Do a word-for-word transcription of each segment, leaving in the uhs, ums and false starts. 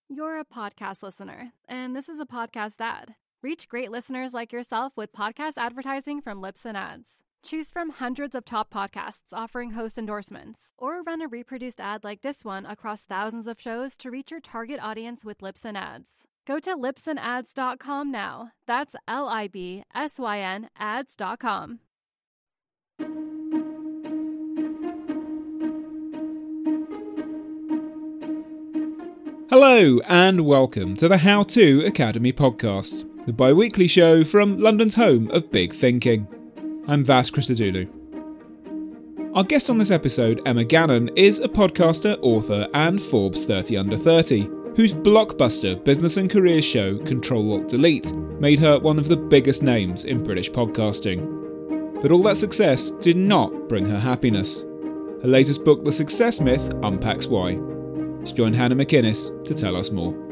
You're a podcast listener, and this is a podcast ad. Reach great listeners like yourself with podcast advertising from Libsyn Ads. Choose from hundreds of top podcasts offering host endorsements, or run a reproduced ad like this one across thousands of shows to reach your target audience with Libsyn Ads. Go to libsyn ads dot com now. That's L I B S Y N ads dot com. Hello and welcome to the How To Academy podcast, the bi-weekly show from London's home of big thinking. I'm Vas Christodoulou. Our guest on this episode, Emma Gannon, is a podcaster, author and Forbes thirty under thirty, whose blockbuster business and career show Control-Alt-Delete made her one of the biggest names in British podcasting. But all that success did not bring her happiness. Her latest book, The Success Myth, unpacks why. Let's join Hannah McInnes to tell us more.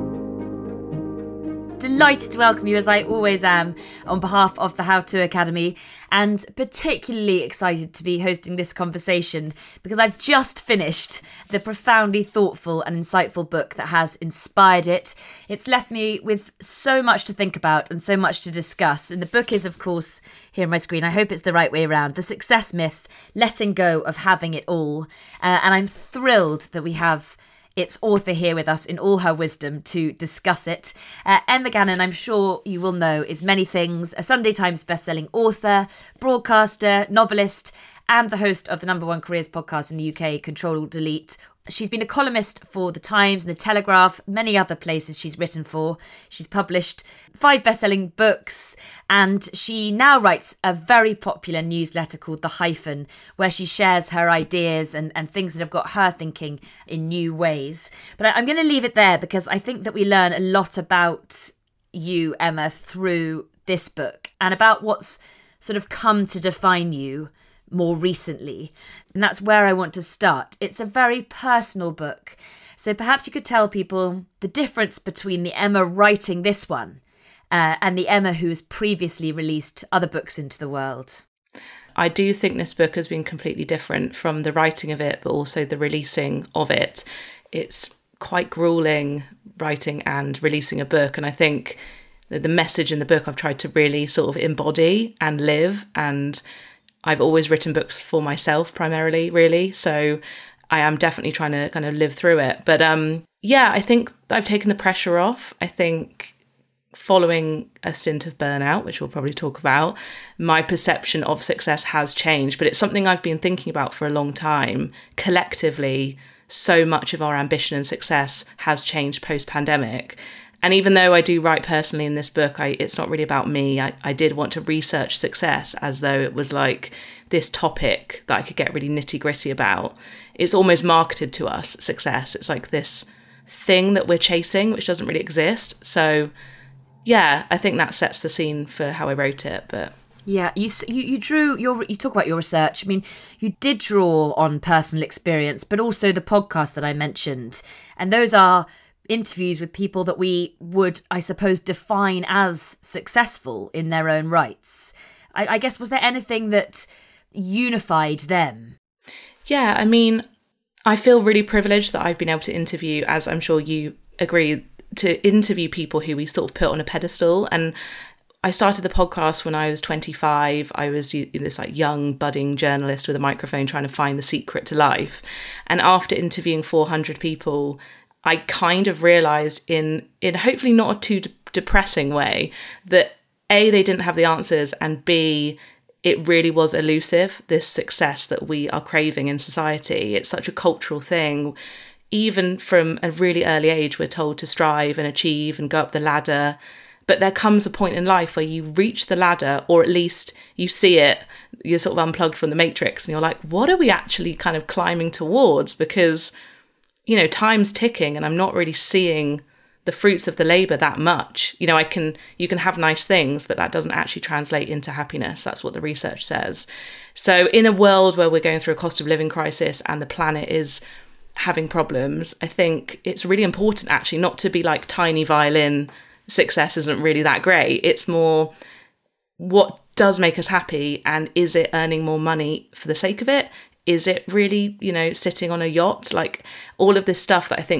Delighted to welcome you, as I always am, on behalf of the How To Academy, and particularly excited to be hosting this conversation because I've just finished the profoundly thoughtful and insightful book that has inspired it. It's left me with so much to think about and so much to discuss. And the book is, of course, here on my screen. I hope it's the right way around. The Success Myth, Letting Go of Having It All. Uh, and I'm thrilled that we have its author here with us in all her wisdom to discuss it. Uh, Emma Gannon, I'm sure you will know, is many things: a Sunday Times bestselling author, broadcaster, novelist, and the host of the number one careers podcast in the U K, Control-Alt-Delete. She's been a columnist for The Times and The Telegraph, many other places she's written for. She's published five best-selling books, and she now writes a very popular newsletter called The Hyphen, where she shares her ideas and, and things that have got her thinking in new ways. But I, I'm going to leave it there because I think that we learn a lot about you, Emma, through this book and about what's sort of come to define you more recently. And that's where I want to start. It's a very personal book. So perhaps you could tell people the difference between the Emma writing this one uh, and the Emma who's previously released other books into the world. I do think this book has been completely different from the writing of it, but also the releasing of it. It's quite grueling writing and releasing a book. And I think that the message in the book I've tried to really sort of embody and live, and I've always written books for myself primarily, really. So I am definitely trying to kind of live through it. But um, yeah, I think I've taken the pressure off. I think following a stint of burnout, which we'll probably talk about, my perception of success has changed. But it's something I've been thinking about for a long time. Collectively, so much of our ambition and success has changed post-pandemic. And even though I do write personally in this book, I, it's not really about me. I, I did want to research success as though it was like this topic that I could get really nitty gritty about. It's almost marketed to us, success. It's like this thing that we're chasing, which doesn't really exist. So yeah, I think that sets the scene for how I wrote it. But yeah, you you, you drew your, you talk about your research. I mean, you did draw on personal experience, but also the podcast that I mentioned. And those are interviews with people that we would, I suppose, define as successful in their own rights. I, I guess, was there anything that unified them? Yeah, I mean, I feel really privileged that I've been able to interview, as I'm sure you agree, to interview people who we sort of put on a pedestal. And I started the podcast when I was twenty-five. I was this like young budding journalist with a microphone trying to find the secret to life. And after interviewing four hundred people, I kind of realised in in hopefully not a too de- depressing way that A, they didn't have the answers, and B, it really was elusive, this success that we are craving in society. It's such a cultural thing. Even from a really early age, we're told to strive and achieve and go up the ladder. But there comes a point in life where you reach the ladder, or at least you see it, you're sort of unplugged from the matrix, and you're like, what are we actually kind of climbing towards? Because, you know, time's ticking and I'm not really seeing the fruits of the labour that much. You know, I can, you can have nice things, but that doesn't actually translate into happiness. That's what the research says. So in a world where we're going through a cost of living crisis and the planet is having problems, I think it's really important actually not to be like tiny violin, success isn't really that great. It's more, what does make us happy, and is it earning more money for the sake of it? Is it really, you know, sitting on a yacht? Like all of this stuff that I think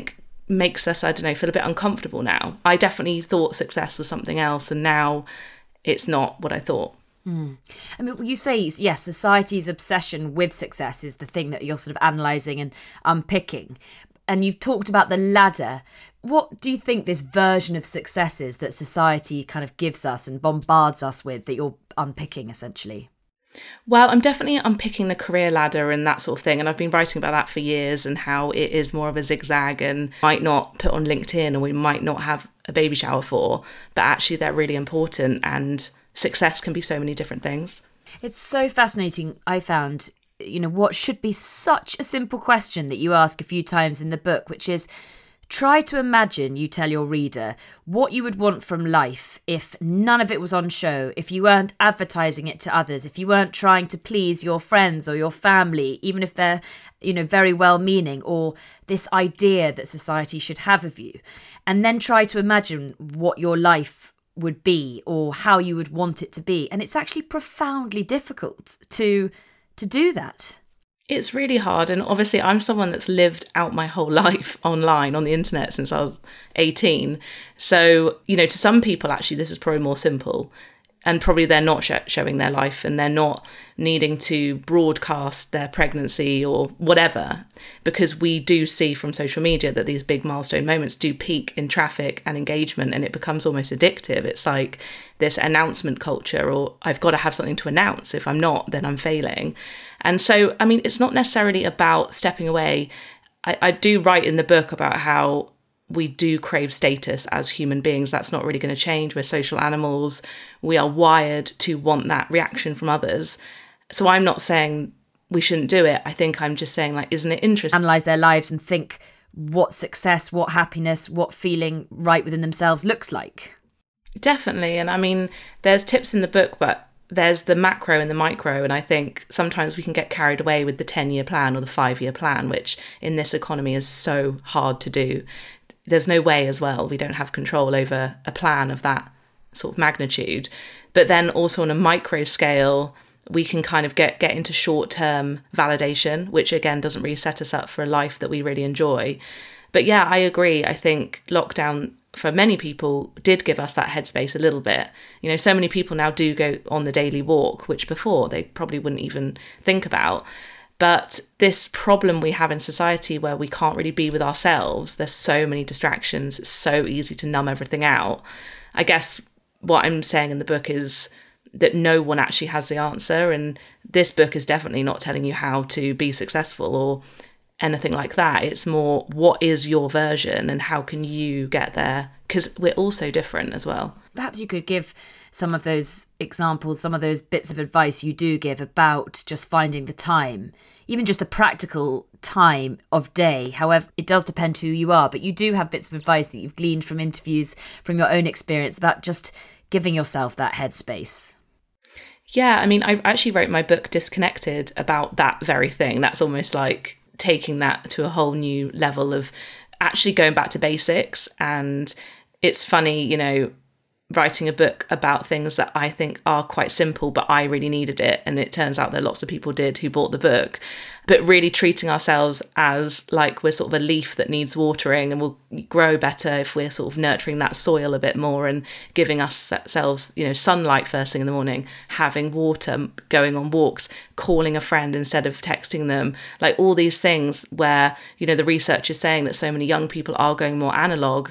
makes us, I don't know, feel a bit uncomfortable now. I definitely thought success was something else, and now it's not what I thought. Mm. I mean, you say, yes, society's obsession with success is the thing that you're sort of analysing and unpicking. And you've talked about the ladder. What do you think this version of success is that society kind of gives us and bombards us with that you're unpicking, essentially? Well, I'm definitely unpicking the career ladder and that sort of thing. And I've been writing about that for years and how it is more of a zigzag and might not put on LinkedIn, or we might not have a baby shower for, but actually they're really important, and success can be so many different things. It's so fascinating, I found, you know, what should be such a simple question that you ask a few times in the book, which is, try to imagine, you tell your reader, what you would want from life if none of it was on show, if you weren't advertising it to others, if you weren't trying to please your friends or your family, even if they're, you know, very well-meaning, or this idea that society should have of you. And then try to imagine what your life would be or how you would want it to be. And it's actually profoundly difficult to to do that. It's really hard. And obviously I'm someone that's lived out my whole life online on the internet since I was eighteen. So, you know, to some people, actually, this is probably more simple. And probably they're not sh- showing their life, and they're not needing to broadcast their pregnancy or whatever, because we do see from social media that these big milestone moments do peak in traffic and engagement, and it becomes almost addictive. It's like this announcement culture, or I've got to have something to announce. If I'm not, then I'm failing. And so, I mean, it's not necessarily about stepping away. I, I do write in the book about how we do crave status as human beings. That's not really going to change. We're social animals. We are wired to want that reaction from others. So I'm not saying we shouldn't do it. I think I'm just saying, like, isn't it interesting? Analyse their lives and think what success, what happiness, what feeling right within themselves looks like. Definitely. And I mean, there's tips in the book, but there's the macro and the micro. And I think sometimes we can get carried away with the ten-year plan or the five-year plan, which in this economy is so hard to do. There's no way as well. We don't have control over a plan of that sort of magnitude. But then also on a micro scale, we can kind of get, get into short-term validation, which again doesn't really set us up for a life that we really enjoy. But yeah, I agree. I think lockdown for many people did give us that headspace a little bit. You know, so many people now do go on the daily walk, which before they probably wouldn't even think about. But this problem we have in society where we can't really be with ourselves, there's so many distractions, it's so easy to numb everything out. I guess what I'm saying in the book is that no one actually has the answer. And this book is definitely not telling you how to be successful or anything like that. It's more, what is your version and how can you get there? Because we're all so different as well. Perhaps you could give some of those examples, some of those bits of advice you do give about just finding the time, even just the practical time of day. However, it does depend who you are, but you do have bits of advice that you've gleaned from interviews, from your own experience, about just giving yourself that headspace. Yeah, I mean, I actually wrote my book Disconnected about that very thing. That's almost like taking that to a whole new level of actually going back to basics. And it's funny, you know, writing a book about things that I think are quite simple, but I really needed it. And it turns out that lots of people did who bought the book, but really treating ourselves as like we're sort of a leaf that needs watering and will grow better if we're sort of nurturing that soil a bit more and giving ourselves, you know, sunlight first thing in the morning, having water, going on walks, calling a friend instead of texting them, like all these things where, you know, the research is saying that so many young people are going more analog.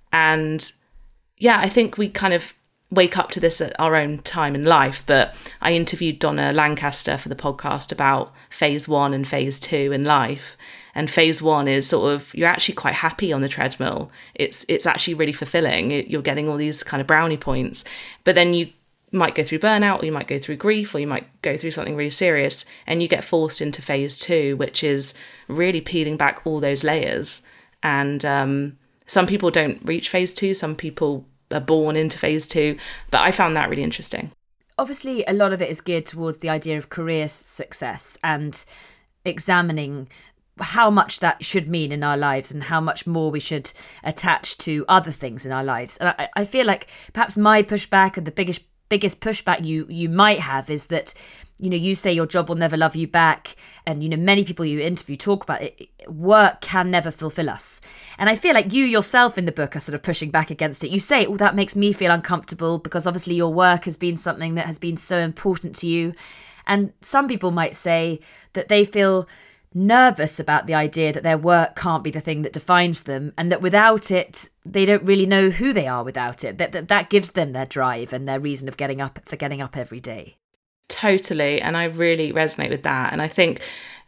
And yeah, I think we kind of wake up to this at our own time in life. But I interviewed Donna Lancaster for the podcast about phase one and phase two in life. And phase one is sort of, you're actually quite happy on the treadmill. It's it's actually really fulfilling. You're getting all these kind of brownie points. But then you might go through burnout, or you might go through grief, or you might go through something really serious. And you get forced into phase two, which is really peeling back all those layers. And um some people don't reach phase two, some people are born into phase two, but I found that really interesting. Obviously, a lot of it is geared towards the idea of career success and examining how much that should mean in our lives and how much more we should attach to other things in our lives. And I, I feel like perhaps my pushback and the biggest biggest pushback you you might have is that, you know, you say your job will never love you back, and, you know, many people you interview talk about it. Work can never fulfill us. And I feel like you yourself in the book are sort of pushing back against it. You say, oh, that makes me feel uncomfortable because obviously your work has been something that has been so important to you. And some people might say that they feel nervous about the idea that their work can't be the thing that defines them, and that without it, they don't really know who they are without it. That that, that gives them their drive and their reason of getting up for getting up every day. Totally. And I really resonate with that. And I think,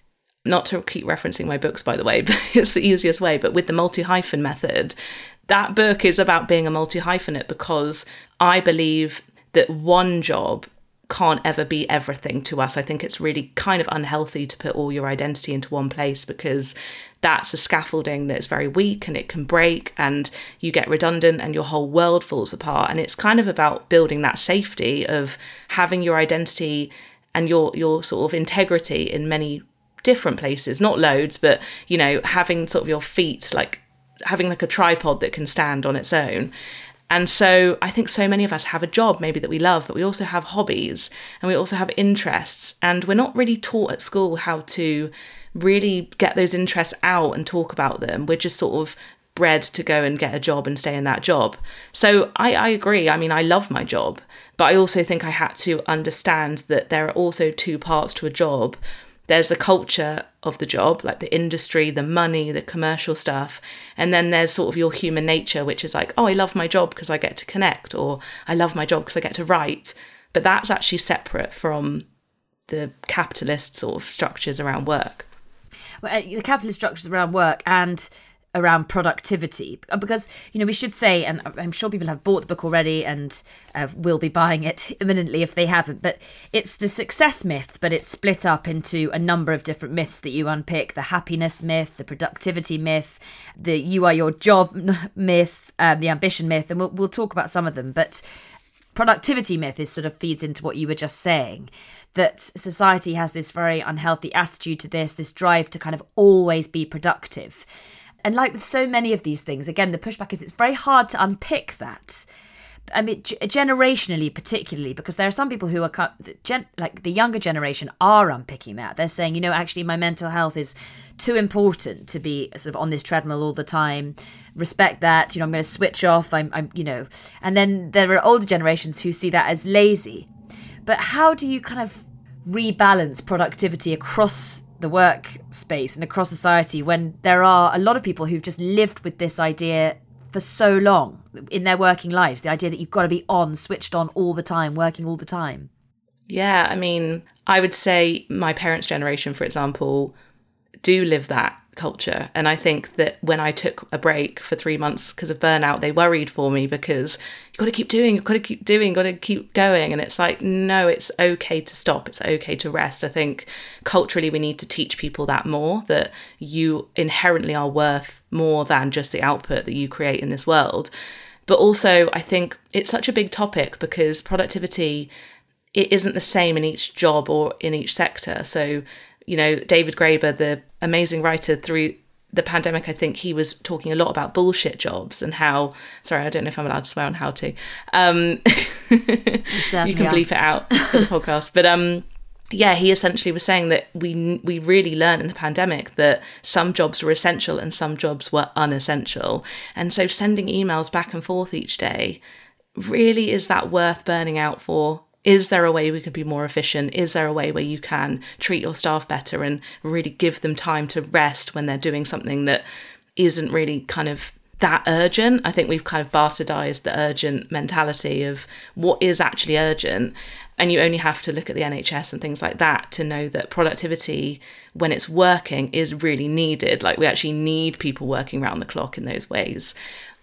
not to keep referencing my books, by the way, but it's the easiest way, but with the multi-hyphen method, that book is about being a multi-hyphenate, because I believe that one job can't ever be everything to us. I think it's really kind of unhealthy to put all your identity into one place, because that's a scaffolding that's very weak and it can break and you get redundant and your whole world falls apart. And it's kind of about building that safety of having your identity and your your sort of integrity in many different places, not loads, but, you know, having sort of your feet, like having like a tripod that can stand on its own. And so I think so many of us have a job maybe that we love, but we also have hobbies and we also have interests. And we're not really taught at school how to really get those interests out and talk about them. We're just sort of bred to go and get a job and stay in that job. So I, I agree. I mean, I love my job, but I also think I had to understand that there are also two parts to a job. There's the culture of the job, like the industry, the money, the commercial stuff. And then there's sort of your human nature, which is like, oh, I love my job because I get to connect, or I love my job because I get to write. But that's actually separate from the capitalist sort of structures around work. Well, the capitalist structures around work and around productivity, because, you know, we should say, and I'm sure people have bought the book already and uh, will be buying it imminently if they haven't, but it's the success myth, but it's split up into a number of different myths that you unpick: the happiness myth, the productivity myth, the you are your job myth, um, the ambition myth, and we'll, we'll talk about some of them. But productivity myth is sort of feeds into what you were just saying, that society has this very unhealthy attitude to this, this drive to kind of always be productive. And like with so many of these things, again, the pushback is it's very hard to unpick that. I mean, g- generationally, particularly, because there are some people who are, gen- like the younger generation, are unpicking that. They're saying, you know, actually my mental health is too important to be sort of on this treadmill all the time. Respect that, you know, I'm going to switch off. I'm, I'm, you know, and then there are older generations who see that as lazy. But how do you kind of rebalance productivity across the workspace and across society when there are a lot of people who've just lived with this idea for so long in their working lives, the idea that you've got to be on, switched on all the time, working all the time? Yeah, I mean, I would say my parents' generation, for example, do live that culture. And I think that when I took a break for three months because of burnout, they worried for me because you've got to keep doing, you've got to keep doing, you've got to keep going. And it's like, no, it's okay to stop. It's okay to rest. I think culturally we need to teach people that more, that you inherently are worth more than just the output that you create in this world. But also, I think it's such a big topic because productivity, it isn't the same in each job or in each sector. So, you know, David Graeber, the amazing writer, through the pandemic, I think he was talking a lot about bullshit jobs and how, sorry, I don't know if I'm allowed to swear on how to. Um, you, you can bleep it out for the podcast. But um, yeah, he essentially was saying that we we really learned in the pandemic that some jobs were essential and some jobs were unessential. And so sending emails back and forth each day, really, is that worth burning out for? Is there a way we could be more efficient? Is there a way where you can treat your staff better and really give them time to rest when they're doing something that isn't really kind of that urgent? I think we've kind of bastardized the urgent mentality of what is actually urgent. And you only have to look at the N H S and things like that to know that productivity, when it's working, is really needed. Like, we actually need people working around the clock in those ways.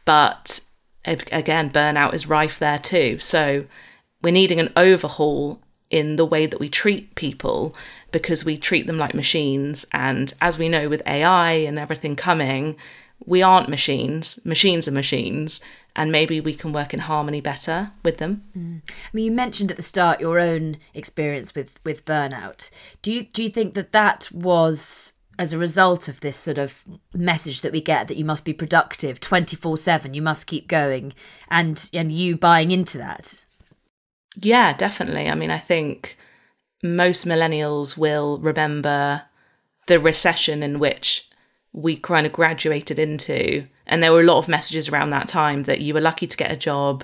But again, burnout is rife there too. So we're needing an overhaul in the way that we treat people, because we treat them like machines. And as we know, with A I and everything coming, we aren't machines. Machines are machines. And maybe we can work in harmony better with them. Mm. I mean, you mentioned at the start your own experience with, with burnout. Do you do you think that that was as a result of this sort of message that we get that you must be productive twenty-four seven, you must keep going, and and you buying into that? Yeah, definitely. I mean, I think most millennials will remember the recession in which we kind of graduated into. And there were a lot of messages around that time that you were lucky to get a job,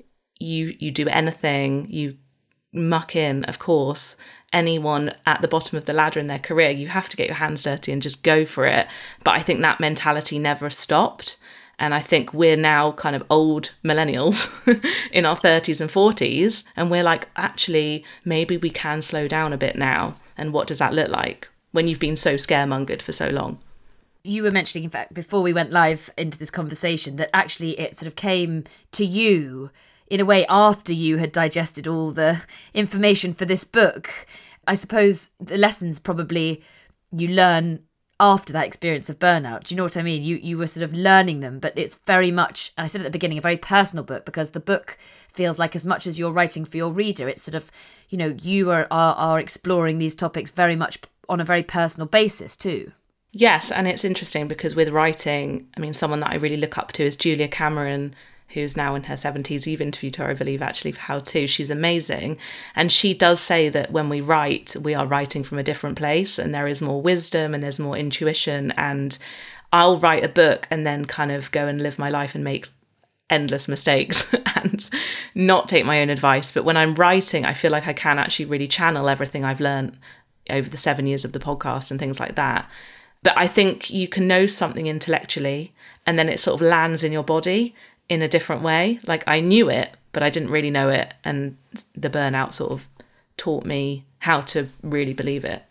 you you do anything, you muck in, of course. Anyone at the bottom of the ladder in their career, you have to get your hands dirty and just go for it. But I think that mentality never stopped. And I think we're now kind of old millennials in our thirties and forties. And we're like, actually, maybe we can slow down a bit now. And what does that look like when you've been so scaremongered for so long? You were mentioning, in fact, before we went live into this conversation, that actually it sort of came to you in a way after you had digested all the information for this book. I suppose the lessons probably you learn after that experience of burnout. Do you know what I mean? You you were sort of learning them, but it's very much, and I said at the beginning, a very personal book, because the book feels like, as much as you're writing for your reader, it's sort of, you know, you are are, are exploring these topics very much on a very personal basis too. Yes, and it's interesting because with writing, I mean, someone that I really look up to is Julia Cameron, who's now in her seventies. You've interviewed her, I believe, actually, for How To. She's amazing. And she does say that when we write, we are writing from a different place, and there is more wisdom and there's more intuition. And I'll write a book and then kind of go and live my life and make endless mistakes and not take my own advice. But when I'm writing, I feel like I can actually really channel everything I've learned over the seven years of the podcast and things like that. But I think you can know something intellectually and then it sort of lands in your body in a different way. Like, I knew it, but I didn't really know it. And the burnout sort of taught me how to really believe it.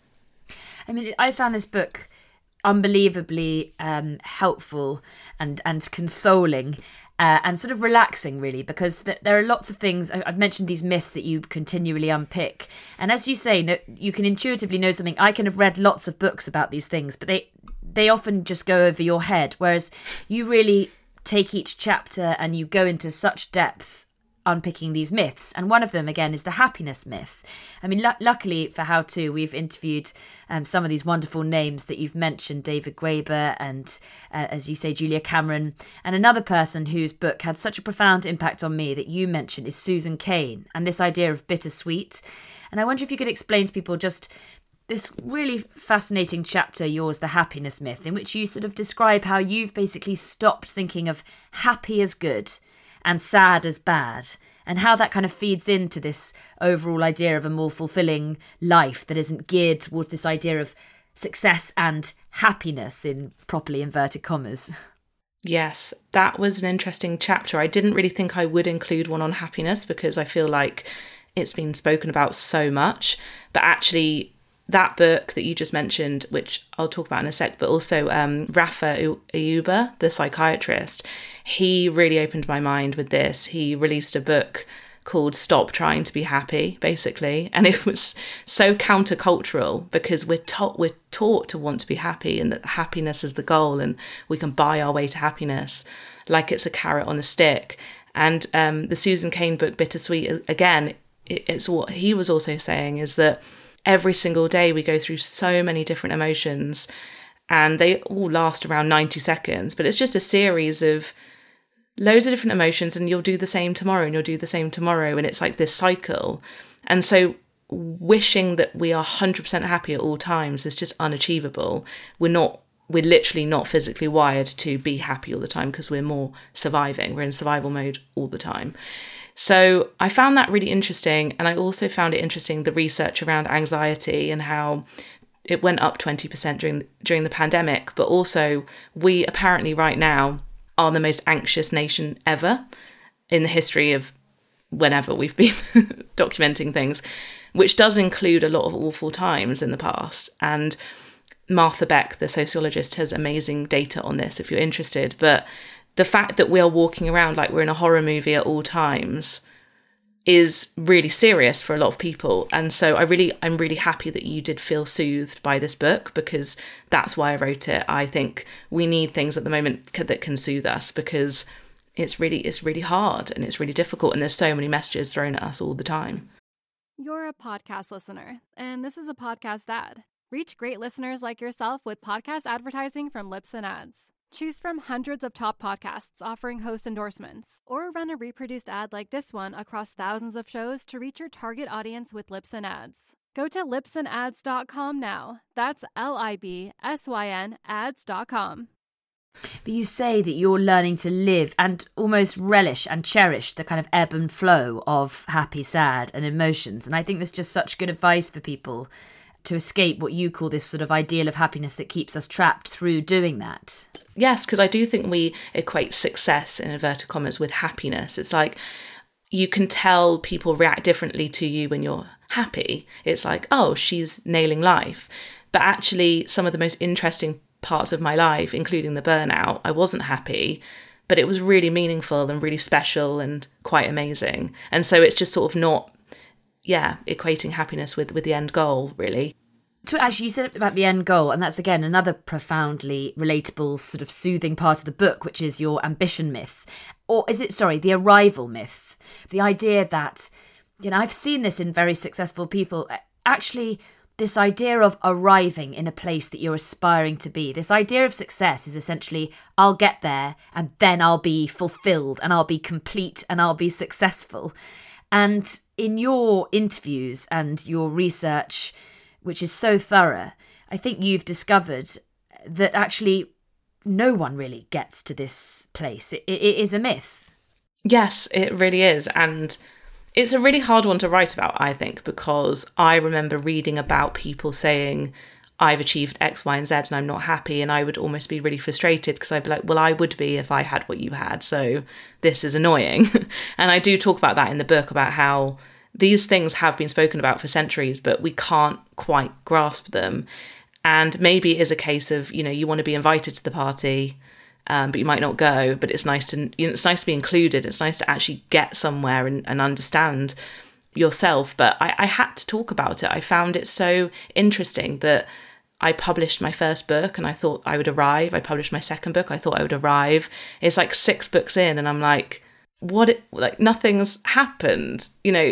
I mean, I found this book unbelievably um, helpful and, and consoling. Uh, and sort of relaxing, really, because th- there are lots of things. I- I've mentioned these myths that you continually unpick. And as you say, no, you can intuitively know something. I can have read lots of books about these things, but they they often just go over your head. Whereas you really take each chapter and you go into such depth unpicking these myths. And one of them, again, is the happiness myth. I mean, l- luckily for How To, we've interviewed um, some of these wonderful names that you've mentioned, David Graeber and, uh, as you say, Julia Cameron. And another person whose book had such a profound impact on me that you mentioned is Susan Cain, and this idea of bittersweet. And I wonder if you could explain to people just this really fascinating chapter, yours, The Happiness Myth, in which you sort of describe how you've basically stopped thinking of happy as good and sad as bad, and how that kind of feeds into this overall idea of a more fulfilling life that isn't geared towards this idea of success and happiness in properly inverted commas. Yes, that was an interesting chapter. I didn't really think I would include one on happiness because I feel like it's been spoken about so much. But actually, that book that you just mentioned, which I'll talk about in a sec, but also um, Rafa Ayuba, the psychiatrist, he really opened my mind with this. He released a book called Stop Trying to Be Happy, basically. And it was so countercultural because we're taught we're taught to want to be happy and that happiness is the goal and we can buy our way to happiness like it's a carrot on a stick. And um, the Susan Cain book, Bittersweet, again, it, it's what he was also saying is that every single day we go through so many different emotions and they all last around ninety seconds, but it's just a series of loads of different emotions and you'll do the same tomorrow and you'll do the same tomorrow. And it's like this cycle. And so wishing that we are one hundred percent happy at all times is just unachievable. We're not, we're literally not physically wired to be happy all the time because we're more surviving. We're in survival mode all the time. So I found that really interesting. And I also found it interesting, the research around anxiety and how it went up twenty percent during, during the pandemic. But also we apparently right now are the most anxious nation ever in the history of whenever we've been documenting things, which does include a lot of awful times in the past. And Martha Beck, the sociologist, has amazing data on this if you're interested. But the fact that we are walking around like we're in a horror movie at all times is really serious for a lot of people. And so I really, I'm really happy that you did feel soothed by this book because that's why I wrote it. I think we need things at the moment that can soothe us because it's really, it's really hard and it's really difficult. And there's so many messages thrown at us all the time. You're a podcast listener, and this is a podcast ad. Reach great listeners like yourself with podcast advertising from Libsyn Ads. Choose from hundreds of top podcasts offering host endorsements, or run a reproduced ad like this one across thousands of shows to reach your target audience with Libsyn Ads. Go to libsyn ads dot com now. That's L I B S Y N ads dot com. But you say that you're learning to live and almost relish and cherish the kind of ebb and flow of happy, sad and emotions. And I think that's just such good advice for people to escape what you call this sort of ideal of happiness that keeps us trapped through doing that. Yes, because I do think we equate success, in inverted commas, with happiness. It's like you can tell people react differently to you when you're happy. It's like, oh, she's nailing life. But actually, some of the most interesting parts of my life, including the burnout, I wasn't happy, but it was really meaningful and really special and quite amazing. And so it's just sort of not, yeah, equating happiness with, with the end goal, really. So actually, you said about the end goal, and that's, again, another profoundly relatable, sort of soothing part of the book, which is your ambition myth. Or is it, sorry, the arrival myth? The idea that, you know, I've seen this in very successful people, actually, this idea of arriving in a place that you're aspiring to be. This idea of success is essentially, I'll get there and then I'll be fulfilled and I'll be complete and I'll be successful. And in your interviews and your research, which is so thorough, I think you've discovered that actually no one really gets to this place. It, it is a myth. Yes, it really is. And it's a really hard one to write about, I think, because I remember reading about people saying, I've achieved X, Y, and Z and I'm not happy. And I would almost be really frustrated because I'd be like, well, I would be if I had what you had. So this is annoying. And I do talk about that in the book, about how these things have been spoken about for centuries, but we can't quite grasp them. And maybe it is a case of, you know, you want to be invited to the party, um, but you might not go. But it's nice to, you know, it's nice to be included. It's nice to actually get somewhere and, and understand yourself. But I, I had to talk about it. I found it so interesting that I published my first book and I thought I would arrive. I published my second book. I thought I would arrive. It's like six books in and I'm like, what? It, like nothing's happened, you know.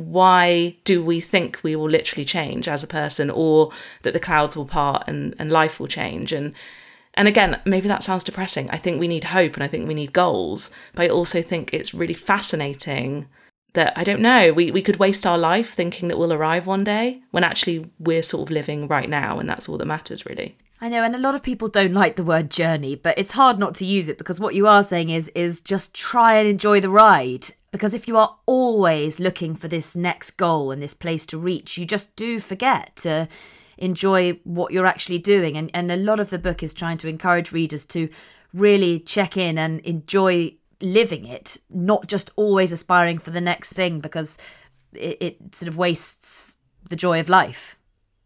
Why do we think we will literally change as a person, or that the clouds will part and, and life will change? And and again, maybe that sounds depressing. I think we need hope and I think we need goals. But I also think it's really fascinating that, I don't know, we, we could waste our life thinking that we'll arrive one day when actually we're sort of living right now, and that's all that matters, really. I know, and a lot of people don't like the word journey, but it's hard not to use it, because what you are saying is is just try and enjoy the ride. Because if you are always looking for this next goal and this place to reach, you just do forget to enjoy what you're actually doing. And, and a lot of the book is trying to encourage readers to really check in and enjoy living it, not just always aspiring for the next thing, because it, it sort of wastes the joy of life.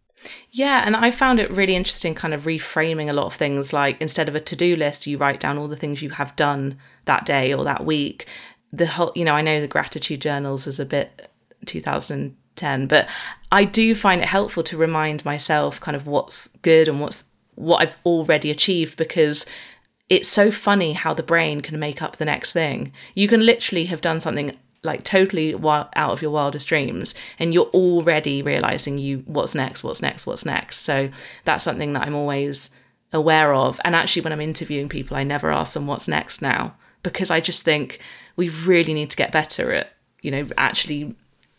Yeah, and I found it really interesting kind of reframing a lot of things, like instead of a to-do list, you write down all the things you have done that day or that week. The whole, you know, I know the gratitude journals is a bit two thousand ten, but I do find it helpful to remind myself kind of what's good and what's what I've already achieved, because it's so funny how the brain can make up the next thing. You can literally have done something like totally out of your wildest dreams and you're already realizing you what's next, what's next, what's next. So that's something that I'm always aware of. And actually, when I'm interviewing people, I never ask them what's next now, because I just think we really need to get better at, you know, actually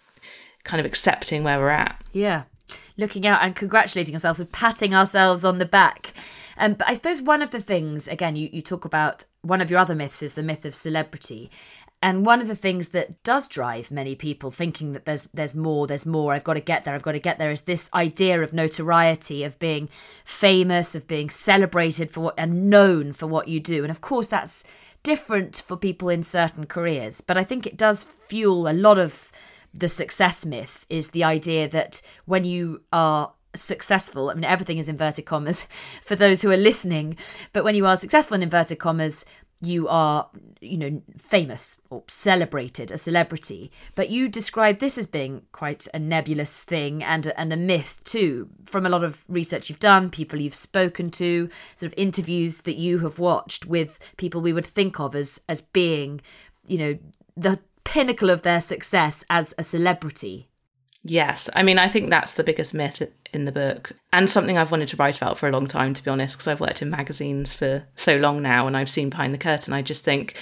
kind of accepting where we're at. Yeah. Looking out and congratulating ourselves and patting ourselves on the back. Um, but I suppose one of the things, again, you, you talk about, one of your other myths is the myth of celebrity. And one of the things that does drive many people thinking that there's there's more, there's more, I've got to get there, I've got to get there, is this idea of notoriety, of being famous, of being celebrated for what and known for what you do. And of course, that's different for people in certain careers. But I think it does fuel a lot of the success myth, is the idea that when you are successful, I mean, everything is inverted commas for those who are listening, but when you are successful in inverted commas, you are, you know, famous or celebrated, a celebrity. But you describe this as being quite a nebulous thing and a, and a myth too, from a lot of research you've done, people you've spoken to, sort of interviews that you have watched with people we would think of as as being, you know, the pinnacle of their success as a celebrity. Yes. I mean, I think that's the biggest myth in the book, and something I've wanted to write about for a long time, to be honest, because I've worked in magazines for so long now and I've seen behind the curtain. I just think,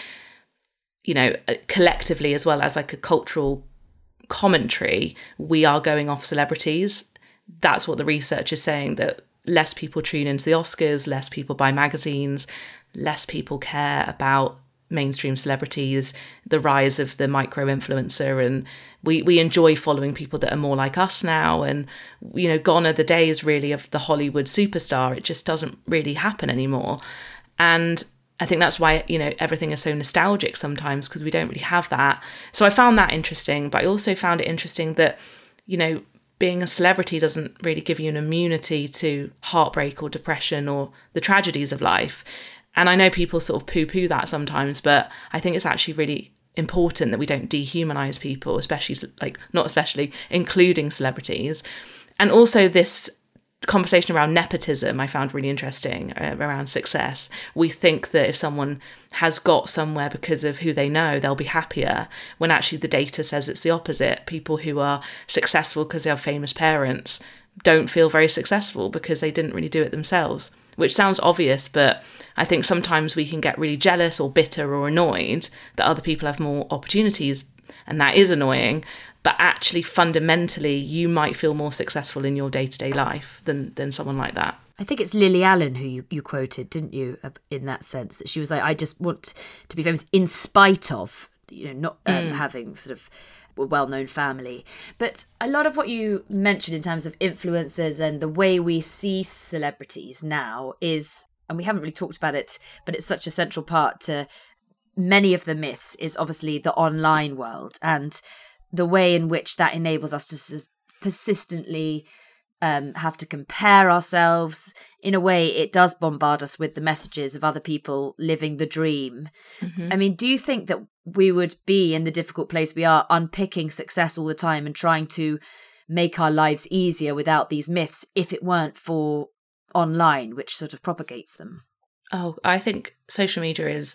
you know, collectively, as well as like a cultural commentary, we are going off celebrities. That's what the research is saying, that less people tune into the Oscars, less people buy magazines, less people care about mainstream celebrities, the rise of the micro-influencer, and we we enjoy following people that are more like us now. And, you know, gone are the days really of the Hollywood superstar. It just doesn't really happen anymore. And I think that's why, you know, everything is so nostalgic sometimes, because we don't really have that. So I found that interesting, but I also found it interesting that, you know, being a celebrity doesn't really give you an immunity to heartbreak or depression or the tragedies of life. And I know people sort of poo-poo that sometimes, but I think it's actually really important that we don't dehumanize people, especially, like, not especially, including celebrities. And also this conversation around nepotism I found really interesting, uh, around success. We think that if someone has got somewhere because of who they know, they'll be happier, when actually the data says it's the opposite. People who are successful because they have famous parents don't feel very successful because they didn't really do it themselves, which sounds obvious, but I think sometimes we can get really jealous or bitter or annoyed that other people have more opportunities, and that is annoying. But actually, fundamentally, you might feel more successful in your day-to-day life than than someone like that. I think it's Lily Allen who you, you quoted, didn't you, in that sense, that she was like, I just want to be famous in spite of, you know, not um, mm. having sort of a well-known family. But a lot of what you mentioned in terms of influencers and the way we see celebrities now is, and we haven't really talked about it, but it's such a central part to many of the myths, is obviously the online world and the way in which that enables us to sort of persistently um, have to compare ourselves. In a way, it does bombard us with the messages of other people living the dream. Mm-hmm. I mean, do you think that we would be in the difficult place we are, unpicking success all the time and trying to make our lives easier without these myths, if it weren't for online, which sort of propagates them? Oh, I think social media is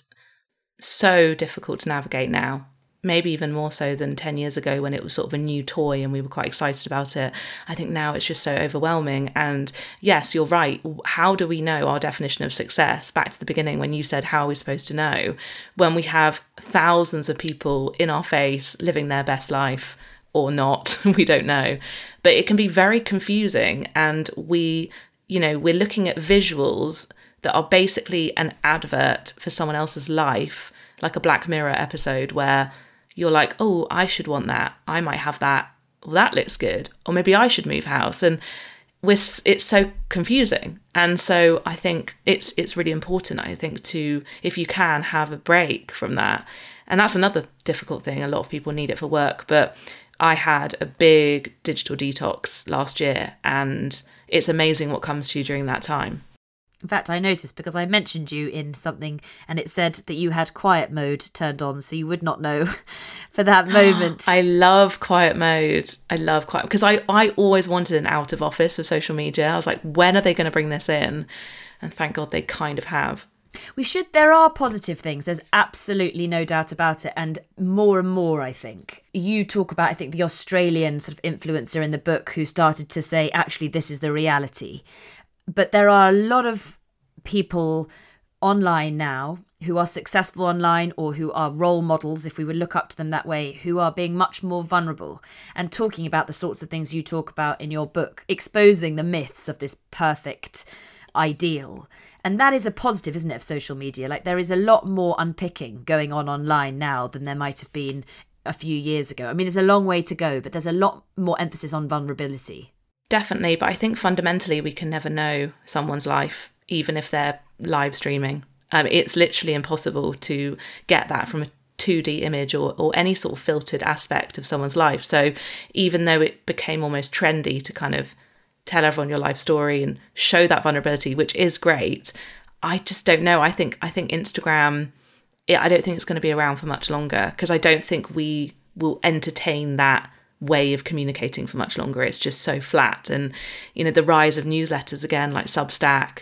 so difficult to navigate now. Maybe even more so than ten years ago when it was sort of a new toy and we were quite excited about it. I think now it's just so overwhelming. And yes, you're right. How do we know our definition of success? Back to the beginning when you said, how are we supposed to know? When we have thousands of people in our face living their best life or not, we don't know. But it can be very confusing. And we, you know, we're looking at visuals that are basically an advert for someone else's life, like a Black Mirror episode where you're like, oh, I should want that. I might have that. Well, that looks good. Or maybe I should move house. And we're, it's so confusing. And so I think it's it's really important, I think, to, if you can, have a break from that. And that's another difficult thing. A lot of people need it for work. But I had a big digital detox last year, and it's amazing what comes to you during that time. In fact, I noticed because I mentioned you in something and it said that you had quiet mode turned on, so you would not know for that moment. I love quiet mode. I love quiet, because I, I always wanted an out of office of social media. I was like, when are they going to bring this in? And thank God they kind of have. We should, there are positive things. There's absolutely no doubt about it. And more and more, I think. You talk about, I think, the Australian sort of influencer in the book who started to say, actually, this is the reality. But there are a lot of people online now who are successful online or who are role models, if we would look up to them that way, who are being much more vulnerable and talking about the sorts of things you talk about in your book, exposing the myths of this perfect ideal. And that is a positive, isn't it, of social media? Like, there is a lot more unpicking going on online now than there might have been a few years ago. I mean, there's a long way to go, but there's a lot more emphasis on vulnerability. Definitely, but I think fundamentally we can never know someone's life, even if they're live streaming. Um, it's literally impossible to get that from a two D image or, or any sort of filtered aspect of someone's life. So even though it became almost trendy to kind of tell everyone your life story and show that vulnerability, which is great, I just don't know. I think I think Instagram, it, I don't think it's going to be around for much longer, because I don't think we will entertain that way of communicating for much longer. It's just so flat. And, you know, the rise of newsletters again, like Substack,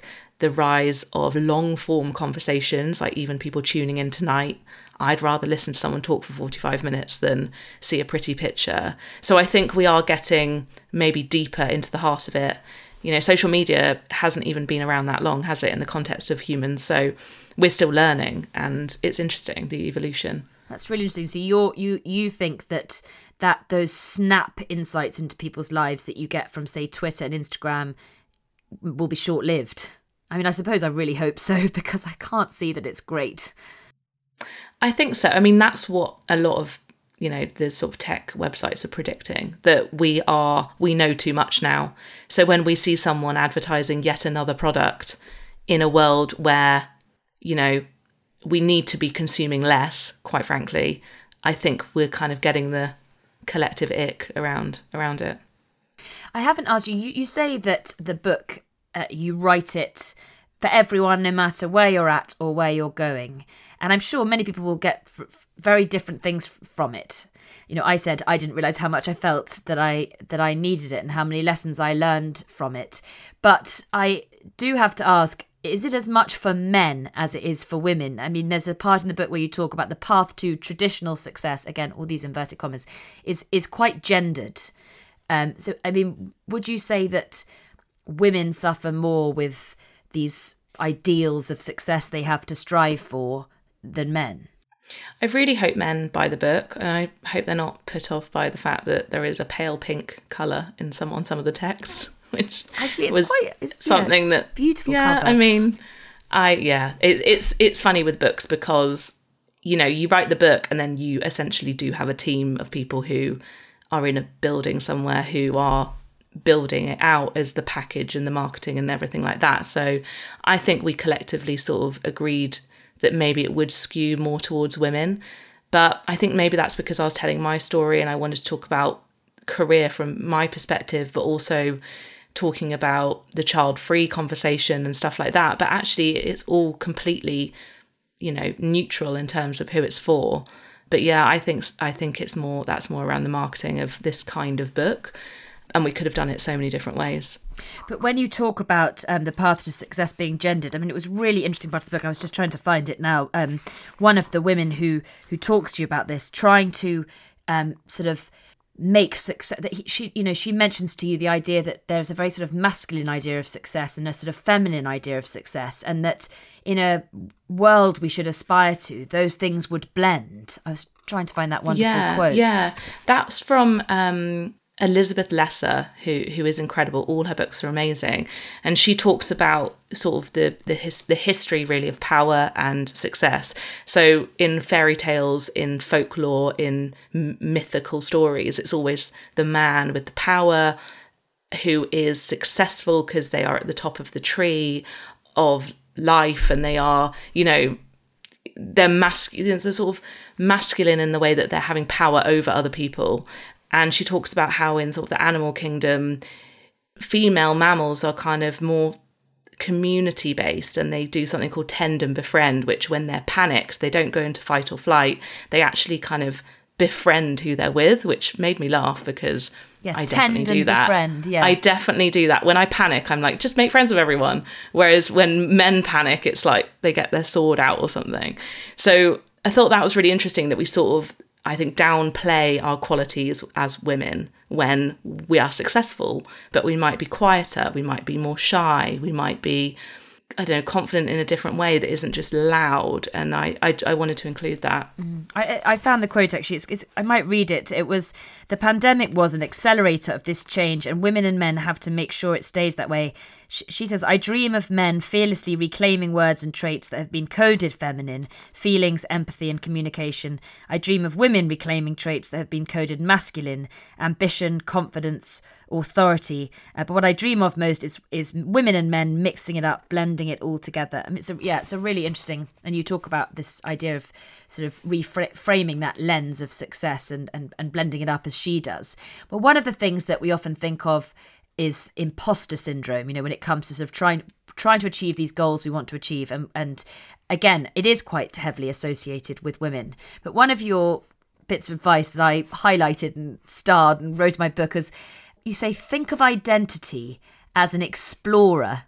the rise of long form conversations, like even people tuning in tonight. I'd rather listen to someone talk for forty-five minutes than see a pretty picture. So I think we are getting maybe deeper into the heart of it. You know, social media hasn't even been around that long, has it, in the context of humans? So we're still learning, and it's interesting, the evolution. That's really interesting. So you're, you you think that that those snap insights into people's lives that you get from, say, Twitter and Instagram will be short-lived? I mean, I suppose I really hope so, because I can't see that it's great. I think so. I mean, that's what a lot of, you know, the sort of tech websites are predicting, that we are, we know too much now. So when we see someone advertising yet another product in a world where, you know, we need to be consuming less, quite frankly, I think we're kind of getting the collective ick around around it. I haven't asked you, you, you say that the book, uh, you write it for everyone, no matter where you're at or where you're going. And I'm sure many people will get f- f- very different things f- from it. You know, I said I didn't realise how much I felt that I that I needed it and how many lessons I learned from it. But I do have to ask, is it as much for men as it is for women? I mean, there's a part in the book where you talk about the path to traditional success, again, all these inverted commas, is is quite gendered. Um, so, I mean, would you say that women suffer more with these ideals of success they have to strive for than men? I really hope men buy the book, and I hope they're not put off by the fact that there is a pale pink colour in some on some of the text, which actually it's was quite it's, something yeah, it's that beautiful. Yeah, cover. I mean, I yeah, it, it's it's funny with books because, you know, you write the book and then you essentially do have a team of people who are in a building somewhere who are building it out as the package and the marketing and everything like that. So I think we collectively sort of agreed that maybe it would skew more towards women. But I think maybe that's because I was telling my story and I wanted to talk about career from my perspective, but also talking about the child-free conversation and stuff like that. But actually it's all completely, you know, neutral in terms of who it's for. But yeah, I think I think it's more, that's more around the marketing of this kind of book. And we could have done it so many different ways. But when you talk about um, the path to success being gendered, I mean, it was a really interesting part of the book. I was just trying to find it now. Um, one of the women who who talks to you about this, trying to um, sort of make success, that he, she, you know, she mentions to you the idea that there's a very sort of masculine idea of success and a sort of feminine idea of success, and that in a world we should aspire to, those things would blend. I was trying to find that wonderful yeah, quote. Yeah, that's from Um... Elizabeth Lesser, who who is incredible. All her books are amazing, and she talks about sort of the the, his, the history really of power and success. So in fairy tales, in folklore, in m- mythical stories, it's always the man with the power who is successful because they are at the top of the tree of life, and they are, you know, they're masculine, they're sort of masculine in the way that they're having power over other people. And she talks about how in sort of the animal kingdom, female mammals are kind of more community based, and they do something called tend and befriend, which when they're panicked, they don't go into fight or flight. They actually kind of befriend who they're with, which made me laugh because yes, I definitely tend do and that. Befriend, yeah. I definitely do that. When I panic, I'm like, just make friends with everyone. Whereas when men panic, it's like they get their sword out or something. So I thought that was really interesting that we sort of, I think, downplay our qualities as women when we are successful, but we might be quieter, we might be more shy, we might be, I don't know, confident in a different way that isn't just loud. And I I, I wanted to include that. Mm. I, I found the quote, actually. It's, it's, I might read it. It was, "The pandemic was an accelerator of this change, and women and men have to make sure it stays that way." She, she says, "I dream of men fearlessly reclaiming words and traits that have been coded feminine, feelings, empathy and communication. I dream of women reclaiming traits that have been coded masculine, ambition, confidence, authority. Uh, but what I dream of most is is women and men mixing it up, blending it all together." I mean, it's a, yeah, it's a really interesting, and you talk about this idea of sort of reframing that lens of success and, and, and blending it up as she does. But one of the things that we often think of is imposter syndrome, you know, when it comes to sort of trying trying to achieve these goals we want to achieve. And, and again, it is quite heavily associated with women. But one of your bits of advice that I highlighted and starred and wrote in my book is, you say, think of identity as an explorer,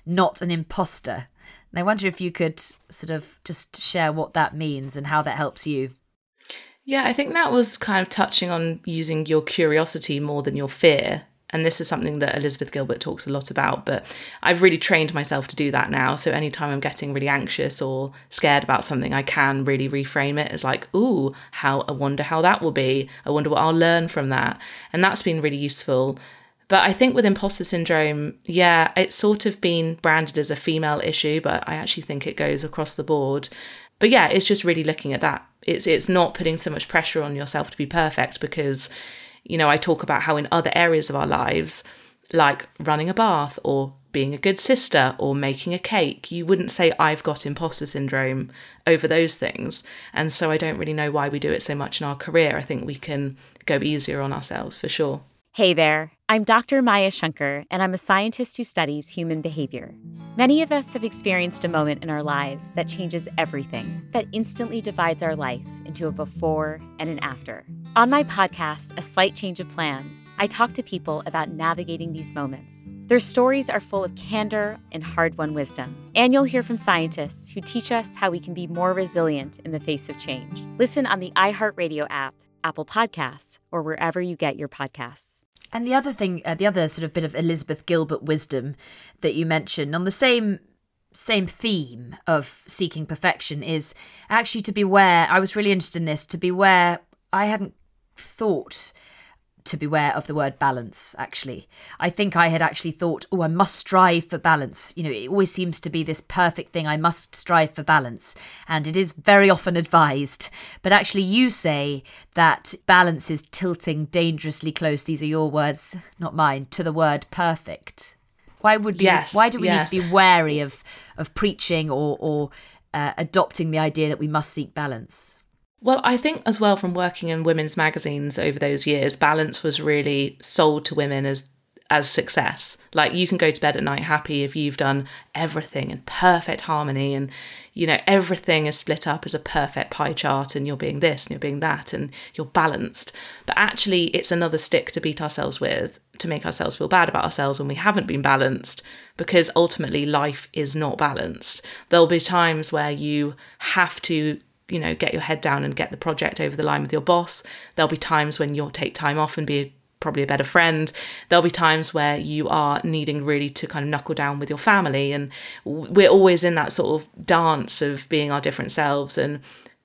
not an imposter. And I wonder if you could sort of just share what that means and how that helps you. Yeah, I think that was kind of touching on using your curiosity more than your fear. And this is something that Elizabeth Gilbert talks a lot about, but I've really trained myself to do that now. So anytime I'm getting really anxious or scared about something, I can really reframe it as like, ooh, how I wonder how that will be. I wonder what I'll learn from that. And that's been really useful. But I think with imposter syndrome, yeah, it's sort of been branded as a female issue, but I actually think it goes across the board. But yeah, it's just really looking at that. It's it's not putting so much pressure on yourself to be perfect, because, you know, I talk about how in other areas of our lives, like running a bath or being a good sister or making a cake, you wouldn't say I've got imposter syndrome over those things. And so I don't really know why we do it so much in our career. I think we can go easier on ourselves for sure. Hey there, I'm Doctor Maya Shankar, and I'm a scientist who studies human behavior. Many of us have experienced a moment in our lives that changes everything, that instantly divides our life into a before and an after. On my podcast, A Slight Change of Plans, I talk to people about navigating these moments. Their stories are full of candor and hard-won wisdom. And you'll hear from scientists who teach us how we can be more resilient in the face of change. Listen on the iHeartRadio app, Apple Podcasts, or wherever you get your podcasts. And the other thing, uh, the other sort of bit of Elizabeth Gilbert wisdom that you mentioned on the same same theme of seeking perfection is actually to beware. I was really interested in this, to beware. I hadn't thought to beware of the word balance, actually. I think I had actually thought, oh, I must strive for balance. You know, it always seems to be this perfect thing. I must strive for balance. And it is very often advised. But actually you say that balance is tilting dangerously close, these are your words, not mine, to the word perfect. Why would we, yes, why do we yes. need to be wary of, of preaching or, or uh, adopting the idea that we must seek balance? Well, I think as well, from working in women's magazines over those years, balance was really sold to women as as success. Like, you can go to bed at night happy if you've done everything in perfect harmony, and, you know, everything is split up as a perfect pie chart, and you're being this and you're being that and you're balanced. But actually it's another stick to beat ourselves with, to make ourselves feel bad about ourselves when we haven't been balanced, because ultimately life is not balanced. There'll be times where you have to, you know, get your head down and get the project over the line with your boss. There'll be times when you'll take time off and be a, probably a better friend. There'll be times where you are needing really to kind of knuckle down with your family. And we're always in that sort of dance of being our different selves and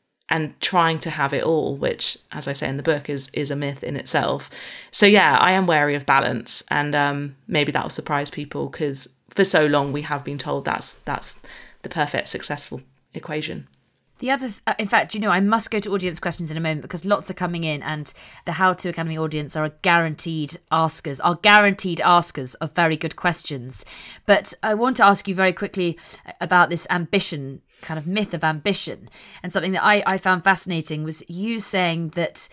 and trying to have it all, which, as I say in the book, is is a myth in itself. So yeah, I am wary of balance, and um, maybe that'll surprise people, because for so long we have been told that's that's the perfect successful equation. The other, th- in fact, you know, I must go to audience questions in a moment, because lots are coming in, and the How To Academy audience are a guaranteed askers, are guaranteed askers of very good questions. But I want to ask you very quickly about this ambition, kind of myth of ambition. And something that I, I found fascinating was you saying that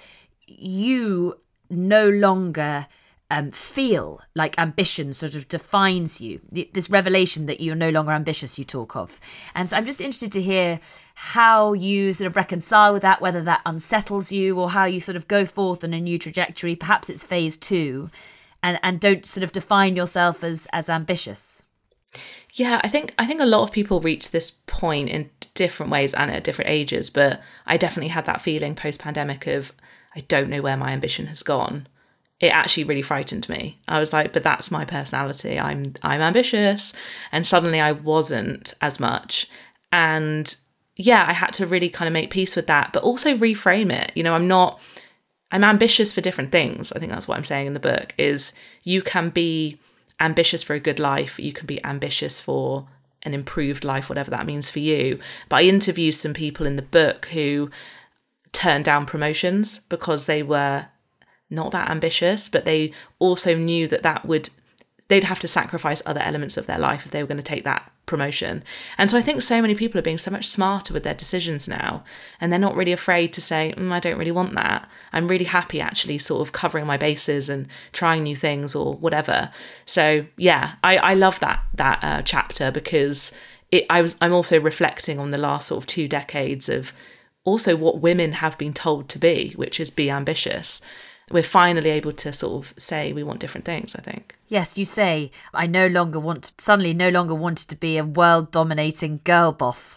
you no longer um, feel like ambition sort of defines you. This revelation that you're no longer ambitious, you talk of. And so I'm just interested to hear how you sort of reconcile with that, whether that unsettles you, or how you sort of go forth on a new trajectory. Perhaps it's phase two, and, and don't sort of define yourself as, as ambitious. Yeah, I think I think a lot of people reach this point in different ways and at different ages, but I definitely had that feeling post-pandemic of, I don't know where my ambition has gone. It actually really frightened me. I was like, but that's my personality. I'm I'm ambitious. And suddenly I wasn't as much. And yeah, I had to really kind of make peace with that, but also reframe it. You know, I'm not, I'm ambitious for different things. I think that's what I'm saying in the book, is you can be ambitious for a good life. You can be ambitious for an improved life, whatever that means for you. But I interviewed some people in the book who turned down promotions because they were not that ambitious, but they also knew that that would, they'd have to sacrifice other elements of their life if they were going to take that promotion. And so I think so many people are being so much smarter with their decisions now, and they're not really afraid to say, mm, I don't really want that. I'm really happy actually sort of covering my bases and trying new things or whatever. So yeah, I, I love that that uh, chapter, because it, I was I'm also reflecting on the last sort of two decades of also what women have been told to be, which is be ambitious. we're finally able to sort of say we want different things, I think. Yes, you say, I no longer want, suddenly no longer wanted to be a world-dominating girl boss.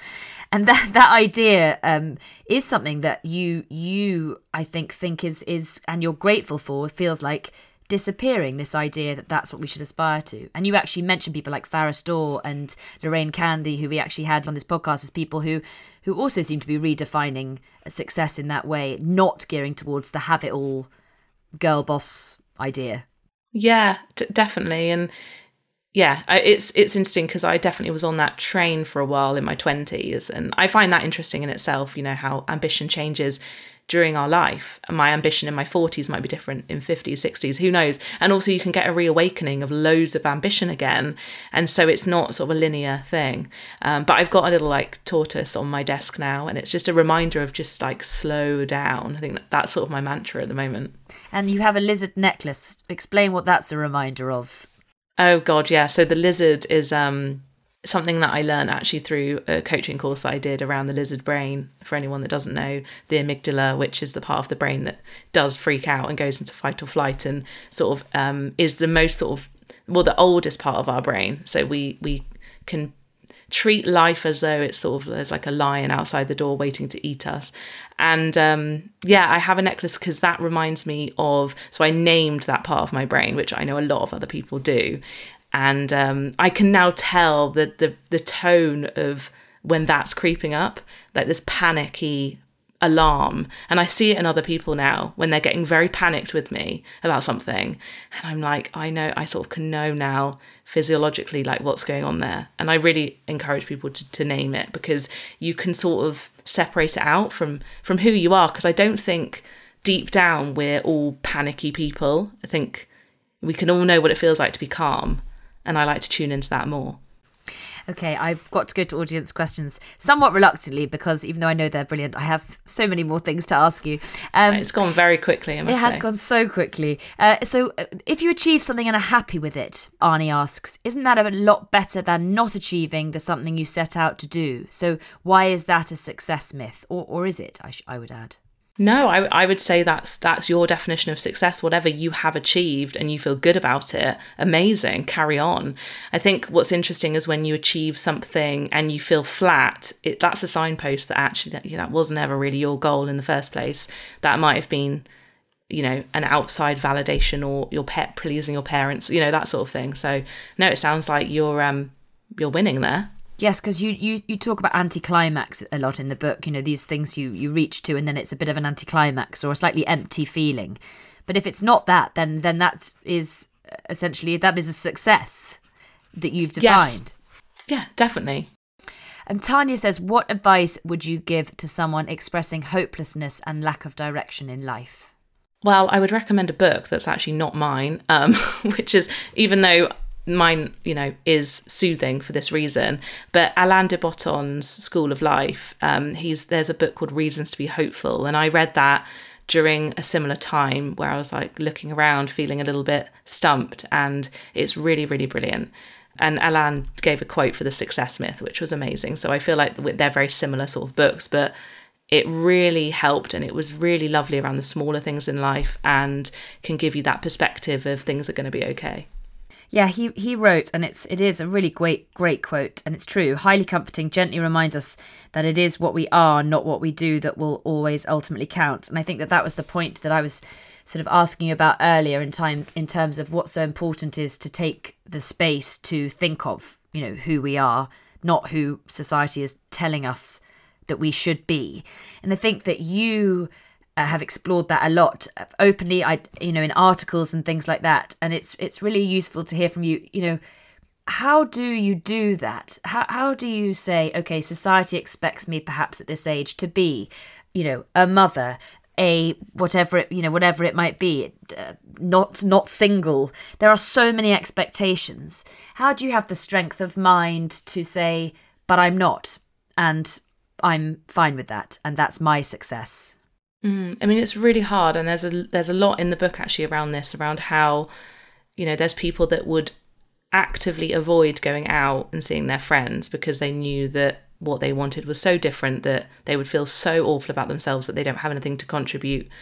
And that that idea um, is something that you, you I think, think is, is, and you're grateful for, it feels like disappearing, this idea that that's what we should aspire to. And you actually mentioned people like Farah Storr and Lorraine Candy, who we actually had on this podcast, as people who, who also seem to be redefining success in that way, not gearing towards the have-it-all girl boss idea. Yeah, d- definitely. And yeah, I, it's it's interesting because I definitely was on that train for a while in my twenties. And I find that interesting in itself, you know, how ambition changes during our life. And my ambition in my forties might be different in fifties, sixties, who knows? And also you can get a reawakening of loads of ambition again. And so it's not sort of a linear thing. Um, but I've got a little like tortoise on my desk now, and it's just a reminder of just like slow down. I think that that's sort of my mantra at the moment. And you have a lizard necklace. Explain what that's a reminder of. Oh God, yeah. So the lizard is um, something that I learned actually through a coaching course that I did around the lizard brain. For anyone that doesn't know, the amygdala, which is the part of the brain that does freak out and goes into fight or flight, and sort of um, is the most sort of, well, the oldest part of our brain. So we we can treat life as though it's sort of, there's like a lion outside the door waiting to eat us. And um, yeah, I have a necklace because that reminds me of, so I named that part of my brain, which I know a lot of other people do. And um, I can now tell the, the the tone of when that's creeping up, like this panicky alarm. And I see it in other people now when they're getting very panicked with me about something. And I'm like, I know, I sort of can know now physiologically like what's going on there. And I really encourage people to, to name it, because you can sort of separate it out from, from who you are. Because I don't think deep down we're all panicky people. I think we can all know what it feels like to be calm. And I like to tune into that more. Okay, I've got to go to audience questions somewhat reluctantly, because even though I know they're brilliant, I have so many more things to ask you. Um, it's gone very quickly, I must It has say. gone so quickly. Uh, so uh, if you achieve something and are happy with it, Arnie asks, isn't that a lot better than not achieving the something you set out to do? So why is that a success myth? Or, or is it, I, sh- I would add? No, I, I would say that's that's your definition of success. Whatever you have achieved and you feel good about it, amazing, carry on. I think what's interesting is when you achieve something and you feel flat, it, that's a signpost that actually that, that wasn't ever really your goal in the first place. That might have been, you know, an outside validation or your pet pleasing your parents, you know, that sort of thing. So no, it sounds like you're um you're winning there. Yes, because you, you, you talk about anticlimax a lot in the book, you know, these things you, you reach to and then it's a bit of an anticlimax or a slightly empty feeling. But if it's not that, then then that is essentially, that is a success that you've defined. Yes. Yeah, definitely. And Tanya says, what advice would you give to someone expressing hopelessness and lack of direction in life? Well, I would recommend a book that's actually not mine, um, which is, even though mine, you know, is soothing for this reason, but Alain de Botton's School of Life, um, he's there's a book called Reasons to be Hopeful, and I read that during a similar time where I was like looking around, feeling a little bit stumped, and it's really, really brilliant. And Alain gave a quote for the success myth, which was amazing. So I feel like they're very similar sort of books, but it really helped, and it was really lovely around the smaller things in life and can give you that perspective of things are going to be okay. Yeah, he he wrote, and it's it is a really great great quote, and it's true. Highly comforting, gently reminds us that it is what we are, not what we do, that will always ultimately count. And I think that that was the point that I was sort of asking you about earlier in time, in terms of what so important is to take the space to think of, you know, who we are, not who society is telling us that we should be. And I think that you Uh, have explored that a lot openly, I you know, in articles and things like that, and it's it's really useful to hear from you. You know, how do you do that? How how do you say, okay, society expects me perhaps at this age to be, you know, a mother, a whatever it, you know, whatever it might be, uh, not not single. There are so many expectations. How do you have the strength of mind to say, but I'm not, and I'm fine with that, and that's my success? Mm, I mean, it's really hard, and there's a there's a lot in the book actually around this, around how, you know, there's people that would actively avoid going out and seeing their friends because they knew that what they wanted was so different that they would feel so awful about themselves that they don't have anything to contribute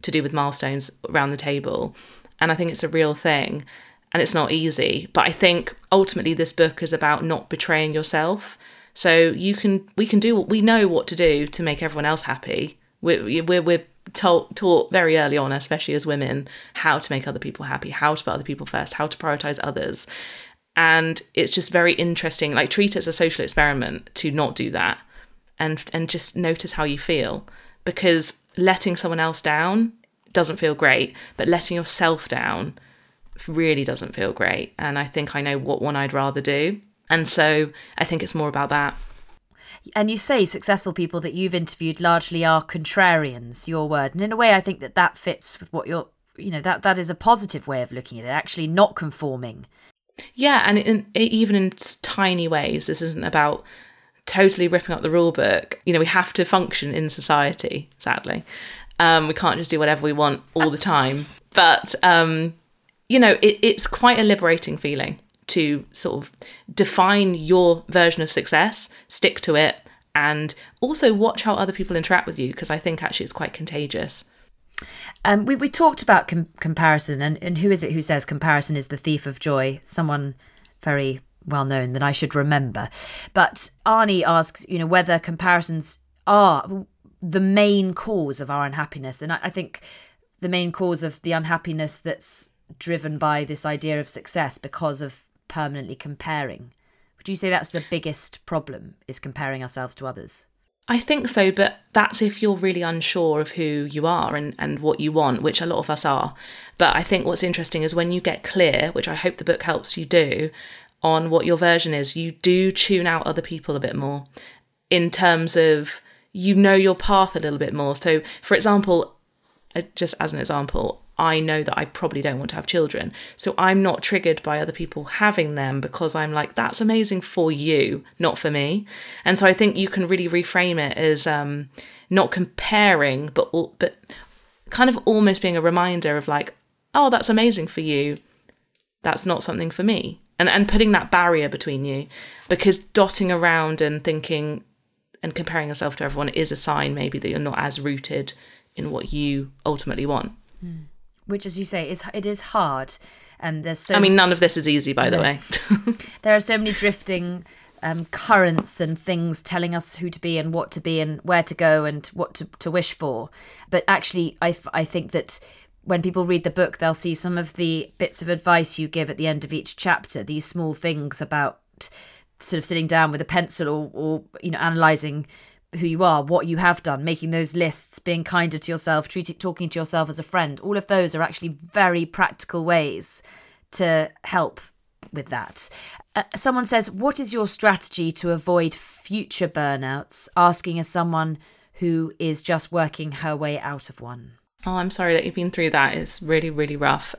to do with milestones around the table. And I think it's a real thing, and it's not easy. But I think ultimately this book is about not betraying yourself. So you can, we can do what we know what to do to make everyone else happy. We're, we're, we're taught, taught very early on, especially as women, how to make other people happy, how to put other people first, how to prioritize others. And it's just very interesting, like treat it as a social experiment to not do that, and and just notice how you feel, because letting someone else down doesn't feel great, but letting yourself down really doesn't feel great. And I think I know what one I'd rather do. And so I think it's more about that. And you say successful people that you've interviewed largely are contrarians, your word. And in a way, I think that that fits with what you're, you know, that that is a positive way of looking at it, actually not conforming. Yeah, and in, even in tiny ways. This isn't about totally ripping up the rule book. You know, we have to function in society, sadly. Um, we can't just do whatever we want all the time. But, um, you know, it, it's quite a liberating feeling to sort of define your version of success, stick to it, and also watch how other people interact with you, because I think actually it's quite contagious. Um, we, we talked about com- comparison, and, and who is it who says comparison is the thief of joy? Someone very well known that I should remember. But Arnie asks, you know, whether comparisons are the main cause of our unhappiness. And I, I think the main cause of the unhappiness that's driven by this idea of success because of permanently comparing. Would you say that's the biggest problem, is comparing ourselves to others? I think so, but that's if you're really unsure of who you are and, and what you want, which a lot of us are. But I think what's interesting is when you get clear, which I hope the book helps you do, on what your version is, you do tune out other people a bit more in terms of, you know, your path a little bit more. So, for example, just as an example, I know that I probably don't want to have children. So I'm not triggered by other people having them, because I'm like, that's amazing for you, not for me. And so I think you can really reframe it as um, not comparing, but but kind of almost being a reminder of like, oh, that's amazing for you. That's not something for me. And and putting that barrier between you, because dotting around and thinking and comparing yourself to everyone is a sign maybe that you're not as rooted in what you ultimately want. Mm. Which, as you say, is it is hard. Um, there's so I mean, none of this is easy, by no. the way. There are so many drifting um, currents and things telling us who to be and what to be and where to go and what to, to wish for. But actually, I, I think that when people read the book, they'll see some of the bits of advice you give at the end of each chapter, these small things about sort of sitting down with a pencil or, or you know, analysing who you are, what you have done, making those lists, being kinder to yourself, treating, talking to yourself as a friend. All of those are actually very practical ways to help with that. Uh, someone says, what is your strategy to avoid future burnouts? Asking as someone who is just working her way out of one. Oh, I'm sorry that you've been through that. It's really, really rough.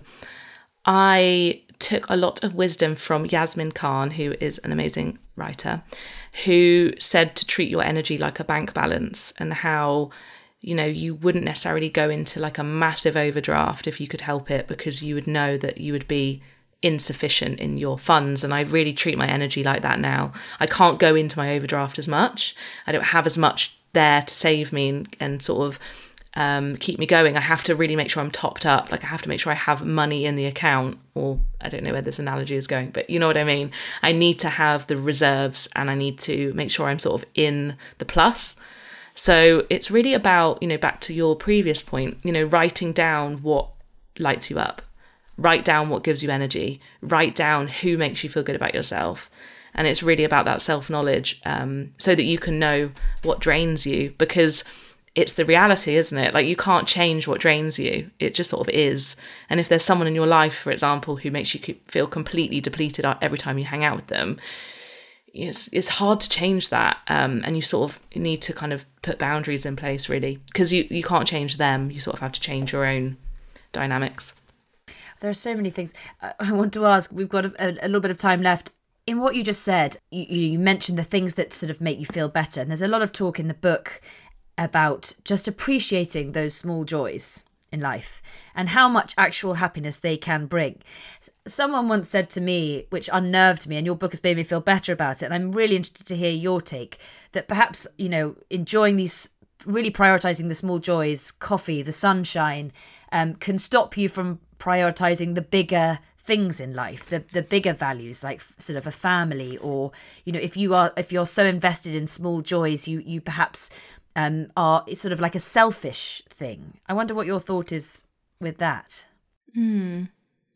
I took a lot of wisdom from Yasmin Khan, who is an amazing writer, who said to treat your energy like a bank balance, and how, you know, you wouldn't necessarily go into like a massive overdraft if you could help it, because you would know that you would be insufficient in your funds. And I really treat my energy like that now. I can't go into my overdraft as much. I don't have as much there to save me and, and sort of Um, keep me going. I have to really make sure I'm topped up. Like I have to make sure I have money in the account, or I don't know where this analogy is going, but you know what I mean? I need to have the reserves, and I need to make sure I'm sort of in the plus. So it's really about, you know, back to your previous point, you know, writing down what lights you up, write down what gives you energy, write down who makes you feel good about yourself. And it's really about that self-knowledge, um, so that you can know what drains you, because it's the reality, isn't it? Like, you can't change what drains you. It just sort of is. And if there's someone in your life, for example, who makes you feel completely depleted every time you hang out with them, it's it's hard to change that. Um, and you sort of need to kind of put boundaries in place, really, because you, you can't change them. You sort of have to change your own dynamics. There are so many things. I want to ask, we've got a, a little bit of time left. In what you just said, you, you mentioned the things that sort of make you feel better. And there's a lot of talk in the book about just appreciating those small joys in life and how much actual happiness they can bring. Someone once said to me, which unnerved me, and your book has made me feel better about it, and I'm really interested to hear your take, that perhaps, you know, enjoying these really prioritizing the small joys, coffee, the sunshine, um, can stop you from prioritizing the bigger things in life, the the bigger values, like sort of a family, or, you know, if you are if you're so invested in small joys, you you perhaps um are, it's sort of like a selfish thing. I wonder what your thought is with that. Hmm.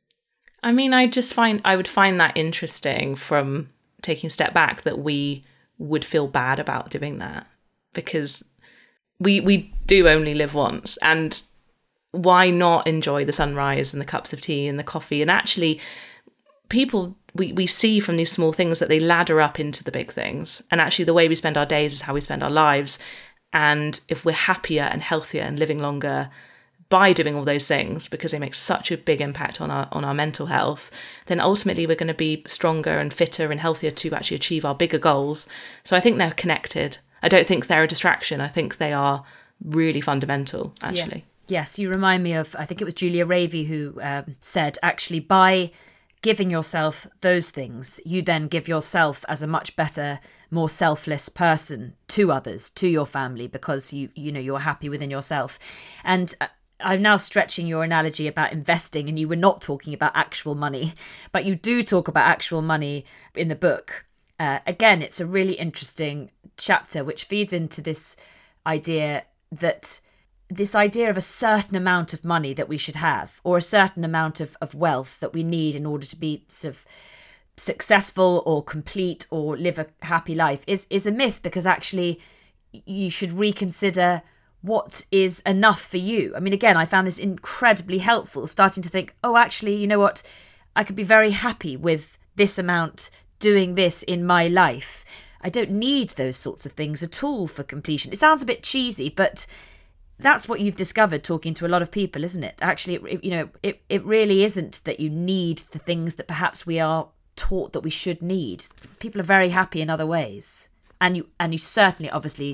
I mean, I just find I would find that interesting from taking a step back, that we would feel bad about doing that, because we we do only live once, and why not enjoy the sunrise and the cups of tea and the coffee? And actually, people, we, we see from these small things that they ladder up into the big things. And actually, the way we spend our days is how we spend our lives. And if we're happier and healthier and living longer by doing all those things, because they make such a big impact on our on our mental health, then ultimately we're going to be stronger and fitter and healthier to actually achieve our bigger goals. So I think they're connected. I don't think they're a distraction. I think they are really fundamental, actually. Yeah. Yes, you remind me of, I think it was Julia Ravey who um, said, actually, by giving yourself those things, you then give yourself as a much better, more selfless person to others, to your family, because you you know, you're happy within yourself. And I'm now stretching your analogy about investing, and you were not talking about actual money, but you do talk about actual money in the book. Uh, again, it's a really interesting chapter which feeds into this idea that this idea of a certain amount of money that we should have, or a certain amount of, of wealth that we need in order to be sort of successful or complete or live a happy life, is, is a myth, because actually you should reconsider what is enough for you. I mean, again, I found this incredibly helpful, starting to think, oh, actually, you know what, I could be very happy with this amount doing this in my life. I don't need those sorts of things at all for completion. It sounds a bit cheesy, but that's what you've discovered talking to a lot of people, isn't it? Actually, it, you know, it, it really isn't that you need the things that perhaps we are taught that we should need. People are very happy in other ways. And you, and you certainly, obviously,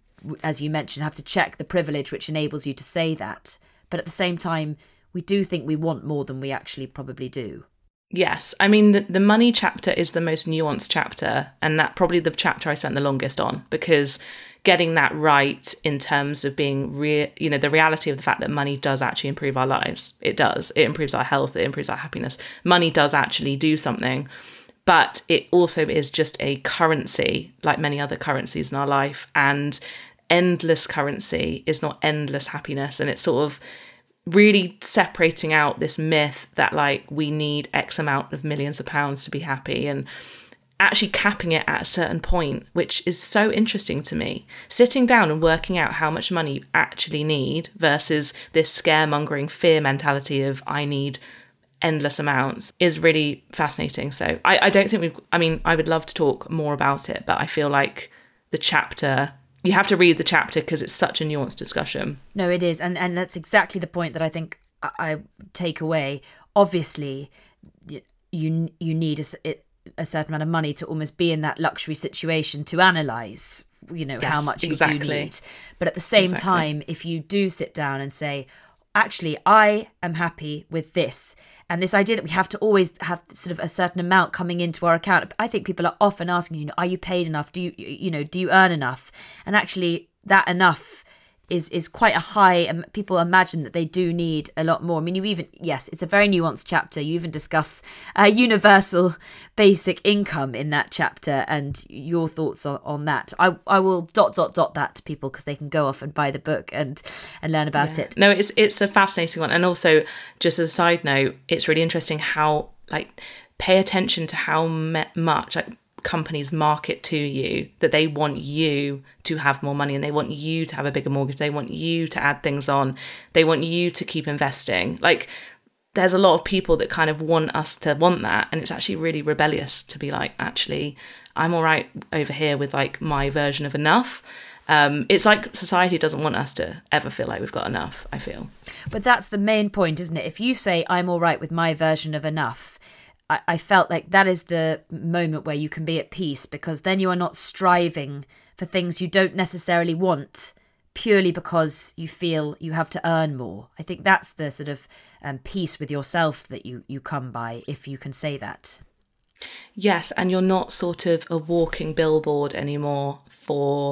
as you mentioned, have to check the privilege which enables you to say that. But at the same time, we do think we want more than we actually probably do. Yes. I mean, the, the money chapter is the most nuanced chapter, and that probably the chapter I spent the longest on, because getting that right in terms of being real, you know, the reality of the fact that money does actually improve our lives. It does. It improves our health. It improves our happiness. Money does actually do something, but it also is just a currency, like many other currencies in our life. And endless currency is not endless happiness. And it's sort of really separating out this myth that, like, we need X amount of millions of pounds to be happy, and actually capping it at a certain point, which is so interesting to me. Sitting down and working out how much money you actually need versus this scaremongering fear mentality of I need endless amounts is really fascinating. So I, I don't think we've, I mean, I would love to talk more about it, but I feel like the chapter, you have to read the chapter because it's such a nuanced discussion. No, it is. And, and that's exactly the point that I think I, I take away. Obviously, you, you need a, it, a certain amount of money to almost be in that luxury situation to analyse, you know, yes, how much exactly. you do need. But at the same exactly. time, if you do sit down and say, actually, I am happy with this, and this idea that we have to always have sort of a certain amount coming into our account, I think people are often asking, you know, are you paid enough? Do you, you know, do you earn enough? And actually, that enough is is quite a high, and people imagine that they do need a lot more. I mean, you even, yes, it's a very nuanced chapter. You even discuss uh, universal basic income in that chapter and your thoughts on, on that. I I will dot, dot, dot that to people because they can go off and buy the book and, and learn about yeah. it. No, it's it's a fascinating one. And also, just as a side note, it's really interesting how, like, pay attention to how much, like, companies market to you that they want you to have more money, and they want you to have a bigger mortgage, they want you to add things on, they want you to keep investing. Like, there's a lot of people that kind of want us to want that, and it's actually really rebellious to be like, actually, I'm all right over here with, like, my version of enough. Um, it's like society doesn't want us to ever feel like we've got enough, I feel. But that's the main point, isn't it? If you say, I'm all right with my version of enough, I felt like that is the moment where you can be at peace, because then you are not striving for things you don't necessarily want purely because you feel you have to earn more. I think that's the sort of um, peace with yourself that you, you come by, if you can say that. Yes, and you're not sort of a walking billboard anymore for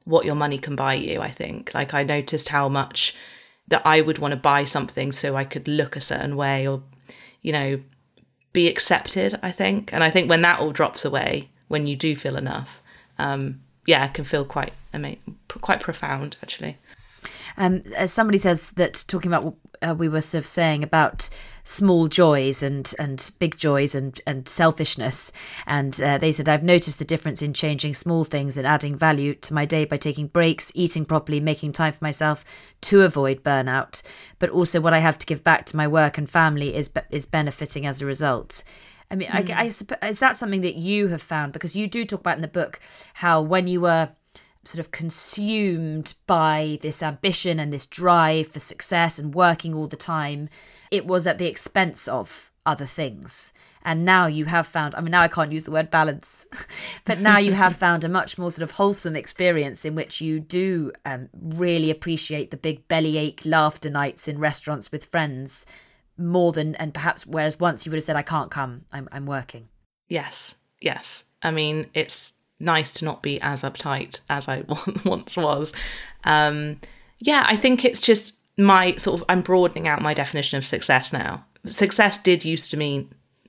what your money can buy you, I think. Like, I noticed how much that I would want to buy something so I could look a certain way or, you know, be accepted, I think. And I think when that all drops away, when you do feel enough, um, yeah, it can feel quite ama- quite profound, actually. Um, as somebody says that, talking about what uh, we were sort of saying about small joys and, and big joys and, and selfishness. And uh, they said, I've noticed the difference in changing small things and adding value to my day by taking breaks, eating properly, making time for myself to avoid burnout. But also what I have to give back to my work and family is is benefiting as a result. I mean, mm. I, I suppose, is that something that you have found? Because you do talk about in the book how when you were sort of consumed by this ambition and this drive for success and working all the time, it was at the expense of other things. And now you have found, I mean, now I can't use the word balance, but now you have found a much more sort of wholesome experience in which you do um, really appreciate the big bellyache laughter nights in restaurants with friends more than, and perhaps, whereas once you would have said, I can't come, I'm, I'm working. Yes, yes. I mean, it's nice to not be as uptight as I once was. Um, yeah, I think it's just my sort of, I'm broadening out my definition of success now. Success did used to mean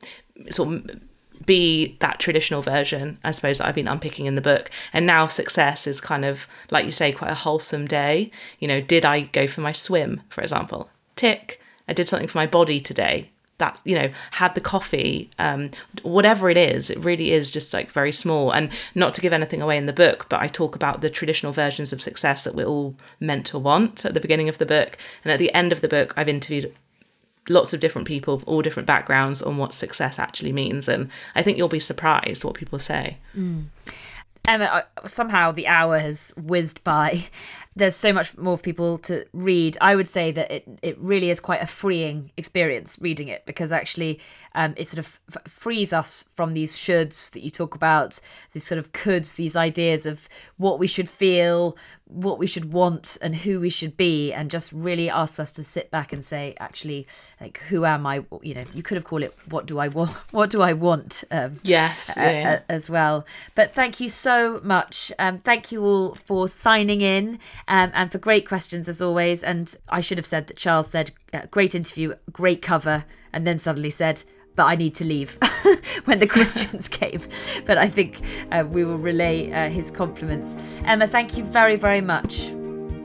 sort of be that traditional version, I suppose, that I've been unpicking in the book. And now success is kind of, like you say, quite a wholesome day. You know, did I go for my swim, for example? Tick. I did something for my body today. That, you know, had the coffee, um, whatever it is, it really is just like very small. And not to give anything away in the book, but I talk about the traditional versions of success that we're all meant to want at the beginning of the book. And at the end of the book, I've interviewed lots of different people of all different backgrounds on what success actually means. And I think you'll be surprised what people say. Mm. Emma, somehow the hour has whizzed by. There's so much more for people to read. I would say that it, it really is quite a freeing experience reading it, because actually um, it sort of f- frees us from these shoulds that you talk about, these sort of coulds, these ideas of what we should feel, what we should want and who we should be, and just really asks us to sit back and say, actually, like, who am I? You know, you could have called it, what do I want? What do I want? Um, yes, yeah, yeah. A, a, as well. But thank you so much. Um, thank you all for signing in um, and for great questions as always. And I should have said that Charles said, uh, great interview, great cover, and then suddenly said, but I need to leave when the questions came. But I think uh, we will relay uh, his compliments. Emma, thank you very, very much.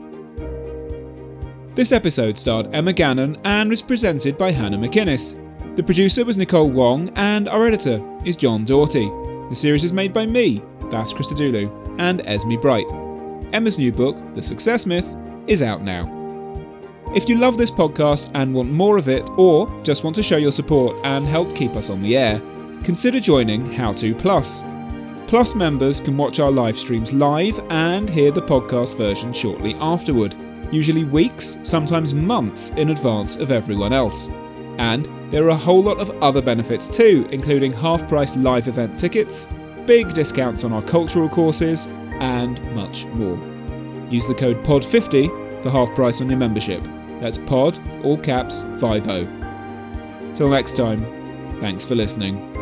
This episode starred Emma Gannon and was presented by Hannah McInnes. The producer was Nicole Wong and our editor is John Doughty. The series is made by me, Vas Christodoulou, and Esme Bright. Emma's new book, The Success Myth, is out now. If you love this podcast and want more of it, or just want to show your support and help keep us on the air, consider joining How To Plus. Plus members can watch our live streams live and hear the podcast version shortly afterward, usually weeks, sometimes months in advance of everyone else. And there are a whole lot of other benefits too, including half-price live event tickets, big discounts on our cultural courses, and much more. Use the code P O D fifty for half price on your membership. That's P O D, all caps, fifty. Till next time, thanks for listening.